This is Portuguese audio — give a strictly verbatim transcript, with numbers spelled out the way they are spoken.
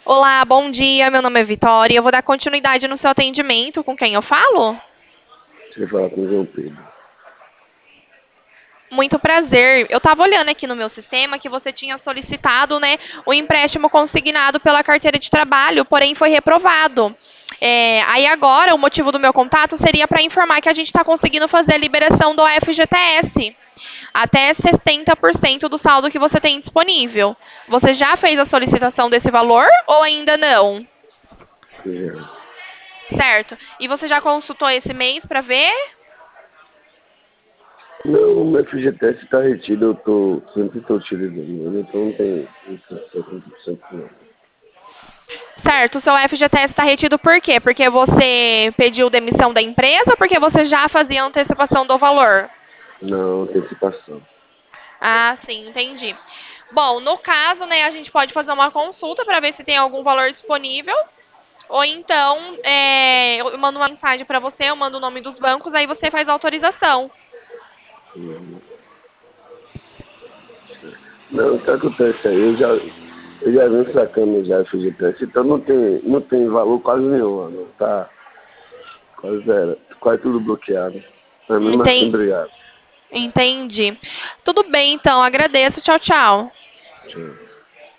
Olá, bom dia. Meu nome é Vitória. Eu vou dar continuidade no seu atendimento. Com quem eu falo? Você fala com o João Pedro. Muito prazer. Eu estava olhando aqui no meu sistema que você tinha solicitado, né, o empréstimo consignado pela carteira de trabalho, porém foi reprovado. É, aí agora, o motivo do meu contato seria para informar que a gente está conseguindo fazer a liberação do F G T S. Até setenta por cento do saldo que você tem disponível. Você já fez a solicitação desse valor ou ainda não? É. Certo. E você já consultou esse mês para ver? Não, o meu F G T S está retido, eu tô, sempre estou utilizando ele, então não tem isso, setenta por cento não. Certo. O seu F G T S está retido por quê? Porque você pediu demissão da empresa ou porque você já fazia antecipação do valor? Não, antecipação. Ah, sim, entendi. Bom, no caso, né, a gente pode fazer uma consulta para ver se tem algum valor disponível. Ou então, é, eu mando uma mensagem para você, eu mando o nome dos bancos, aí você faz a autorização. Uhum. Não, o que acontece aí, eu já, eu já venho sacando já F G T S, então não tem, não tem valor quase nenhum, não, tá quase zero, quase tudo bloqueado. Mas mesmo assim, Enten- obrigado. Entendi. Tudo bem, então. Agradeço. Tchau, tchau. Tchau.